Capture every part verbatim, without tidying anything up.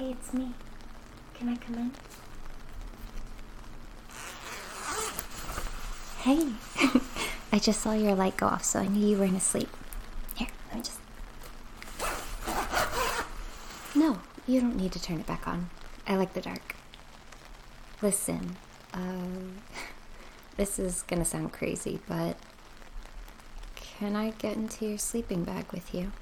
Hey, it's me. Can I come in? Hey! I just saw your light go off, so I knew you weren't asleep. Here, let me just... No, you don't need to turn it back on. I like the dark. Listen, uh... this is gonna sound crazy, but... can I get into your sleeping bag with you?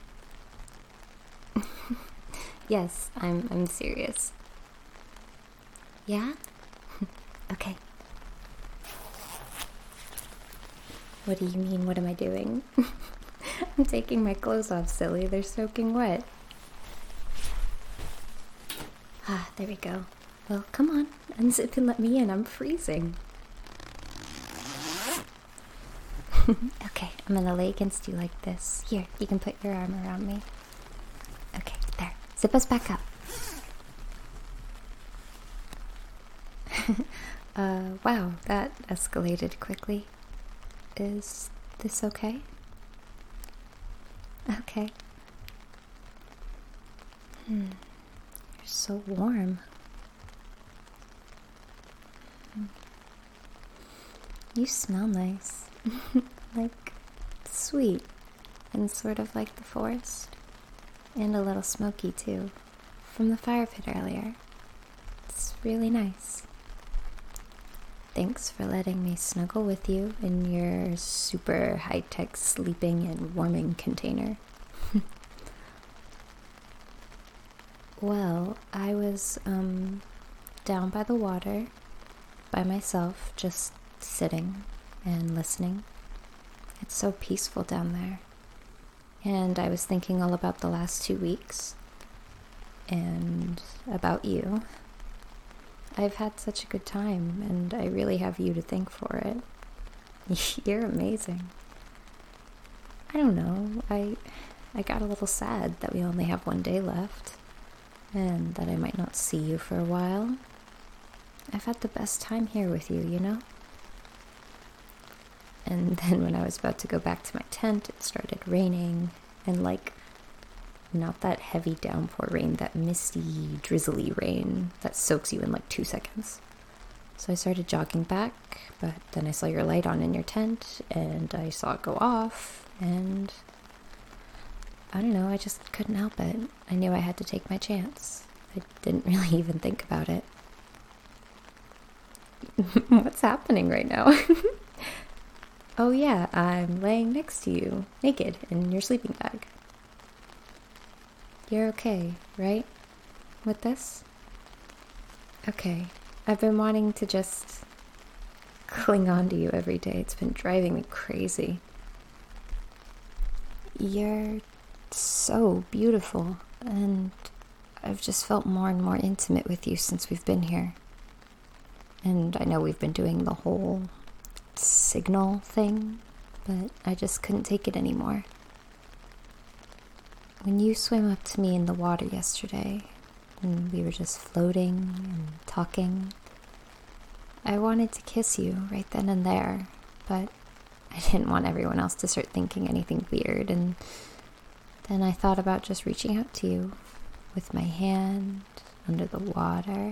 Yes, I'm I'm serious. Yeah? Okay. What do you mean, what am I doing? I'm taking my clothes off, silly. They're soaking wet. Ah, there we go. Well, come on. Unzip and let me in. I'm freezing. Okay, I'm gonna lay against you like this. Here, you can put your arm around me. Okay, there. Zip us back up. uh, wow, that escalated quickly. Is this okay? Okay. Hmm. You're so warm. Hmm. You smell nice. Like sweet and sort of like the forest. And a little smoky too. From the fire pit earlier. It's really nice. Thanks for letting me snuggle with you in your super high-tech sleeping and warming container. Well, I was, um, down by the water, by myself, just sitting and listening. It's so peaceful down there. And I was thinking all about the last two weeks. And about you. I've had such a good time, and I really have you to thank for it. You're amazing. I don't know, I I got a little sad that we only have one day left, and that I might not see you for a while. I've had the best time here with you, you know? And then when I was about to go back to my tent, it started raining, and like, not that heavy downpour rain, that misty, drizzly rain that soaks you in like two seconds. So I started jogging back, but then I saw your light on in your tent, and I saw it go off, and I don't know, I just couldn't help it. I knew I had to take my chance. I didn't really even think about it. What's happening right now? Oh yeah, I'm laying next to you, naked, in your sleeping bag. You're okay, right? With this? Okay. I've been wanting to just cling on to you every day. It's been driving me crazy. You're so beautiful, and I've just felt more and more intimate with you since we've been here. And I know we've been doing the whole signal thing, but I just couldn't take it anymore. When you swam up to me in the water yesterday, and we were just floating and talking, I wanted to kiss you right then and there, but I didn't want everyone else to start thinking anything weird, and then I thought about just reaching out to you with my hand under the water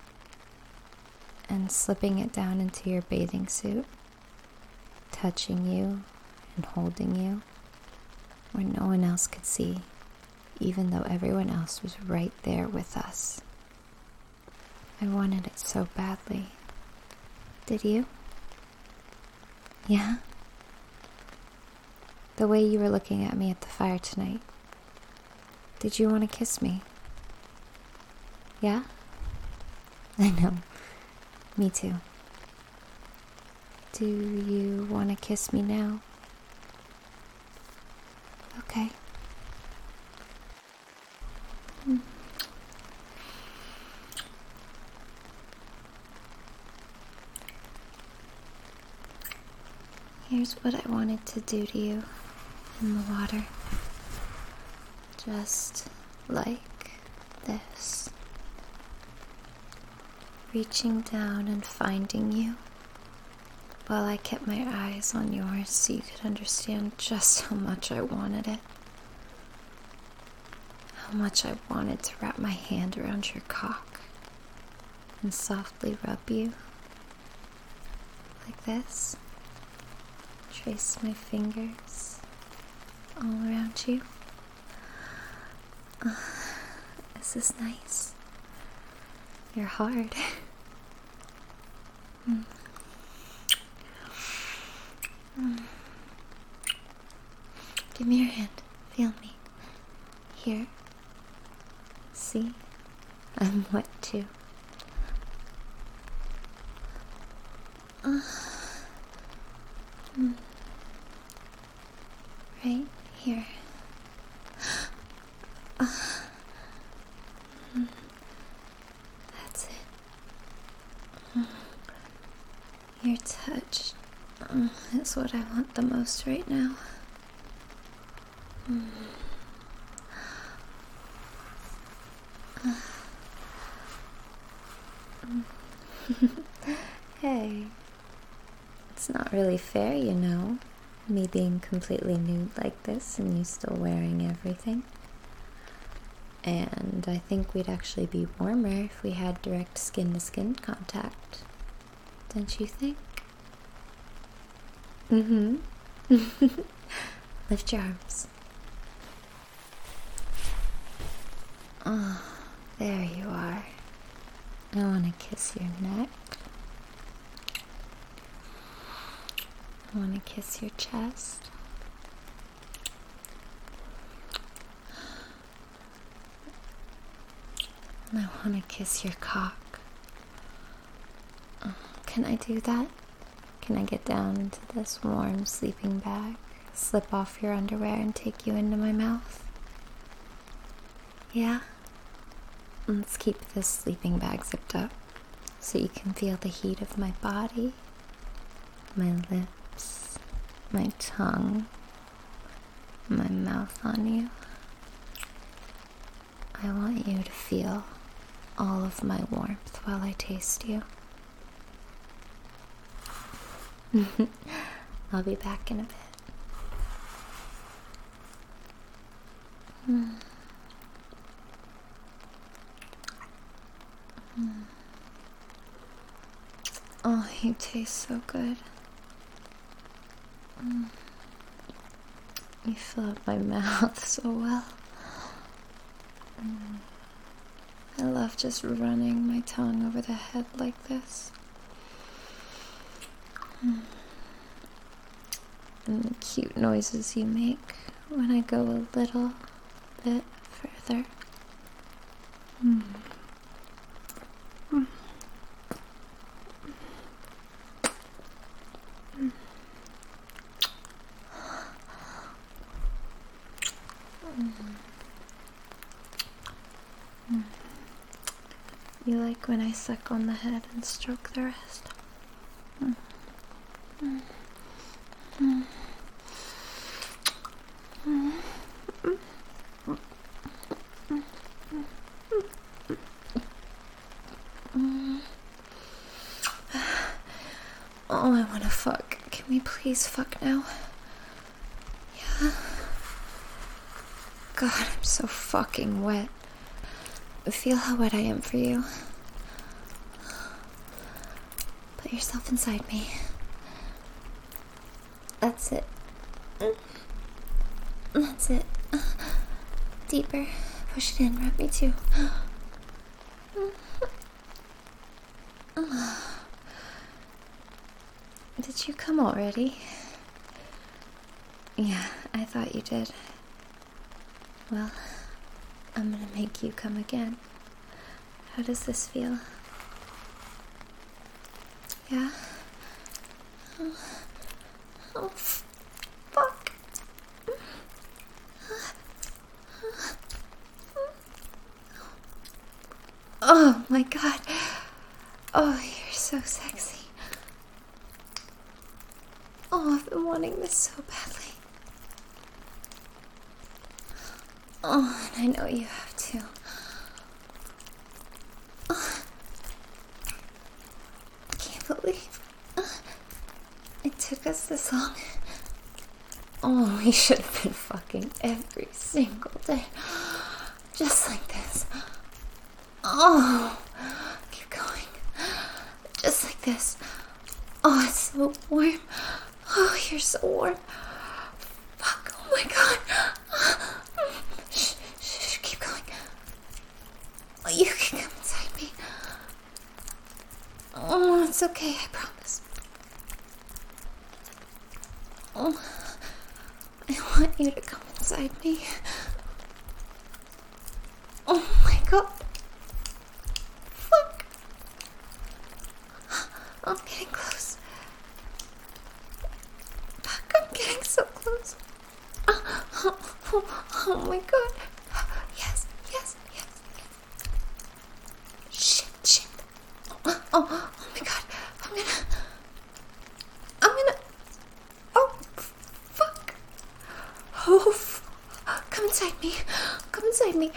and slipping it down into your bathing suit, touching you and holding you where no one else could see, even though everyone else was right there with us. I wanted it so badly. Did you? Yeah? The way you were looking at me at the fire tonight. Did you want to kiss me? Yeah? I know. Me too. Do you want to kiss me now? Okay. Hmm. Here's what I wanted to do to you in the water. Just like this. Reaching down and finding you while I kept my eyes on yours so you could understand just how much I wanted it. How much I wanted to wrap my hand around your cock and softly rub you like this. Trace my fingers all around you. Uh, is this nice? You're hard. mm. Mm. Give me your hand. Feel me. Here. See? I'm wet too. Uh. Mm. Right here. Uh. Mm. That's it. Mm. Your touch uh, is what I want the most right now. Mm. Uh. Hey, it's not really fair, you know, me being completely nude like this and you still wearing everything. And I think we'd actually be warmer if we had direct skin-to-skin contact. Don't you think? Mm-hmm. Lift your arms. Oh, there you are. I want to kiss your neck. I want to kiss your chest. And I want to kiss your cock. Oh, can I do that? Can I get down into this warm sleeping bag, slip off your underwear, and take you into my mouth? Yeah? Let's keep this sleeping bag zipped up so you can feel the heat of my body, my lips, my tongue, my mouth on you. I want you to feel all of my warmth while I taste you. I'll be back in a bit. Mm. Mm. Oh, you taste so good. Mm. You fill up my mouth so well. Mm. I love just running my tongue over the head like this. Mm. And the cute noises you make when I go a little bit further. Mm. Mm. Mm. Mm. You like when I suck on the head and stroke the rest? Mm. Mm. Mm. Mm. Mm. Oh, I wanna fuck. Can we please fuck now? Yeah? God, I'm so fucking wet. Feel how wet I am for you. Put yourself inside me. That's it. That's it. Deeper. Push it in. Rub me too. Did you come already? Yeah, I thought you did. Well, I'm gonna make you come again. How does this feel? Yeah? Oh, oh fuck. Oh my god. Oh, you're so sexy. Oh, I've been wanting this so badly. Oh, and I know you have too. Oh, I can't believe it took us this long. Oh, we should have been fucking every single day. Just like this. Oh, keep going. Just like this. Oh, it's so warm. Oh, you're so warm. Fuck, oh my god. Shh, shh, keep going. Oh, you can come inside me. Oh, it's okay, I promise. Oh, I want you to come inside me. Oh my god. Fuck. I'm getting close. Fuck, I'm getting so close. Oh, oh, oh, oh my god. Yes, yes, yes, yes. Shit, shit. Oh, oh, oh my god. I'm gonna... I'm gonna... Oh, fuck. Oh, f- come inside me. Come inside me.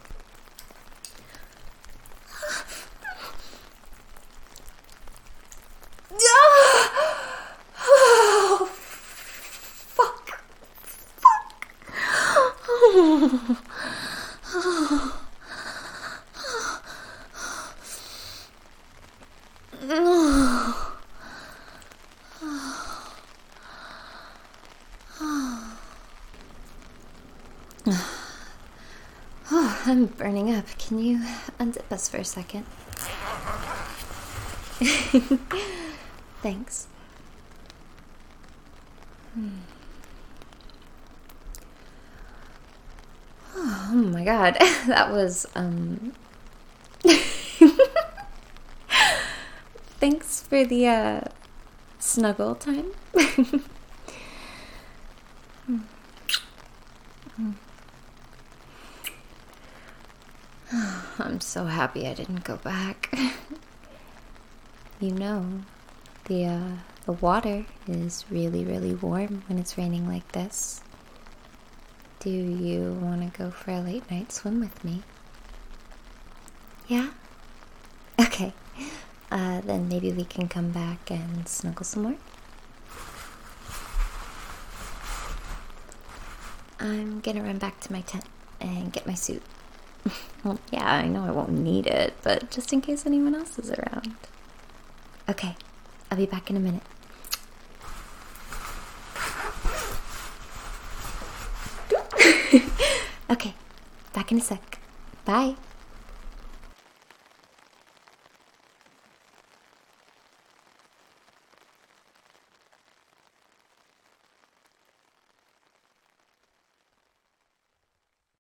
Oh, fuck. Fuck. Oh. Oh. Oh. Oh, I'm burning up. Can you unzip us for a second? Thanks. Hmm. Oh, oh my god, that was, um... Thanks for the, uh, snuggle time. Hmm. Hmm. I'm so happy I didn't go back. You know, the, uh, the water is really, really warm when it's raining like this. Do you want to go for a late night swim with me? Yeah? Okay. Uh, then maybe we can come back and snuggle some more. I'm gonna run back to my tent and get my suit. Well, yeah, I know I won't need it, but just in case anyone else is around. Okay, I'll be back in a minute. Okay, back in a sec. Bye.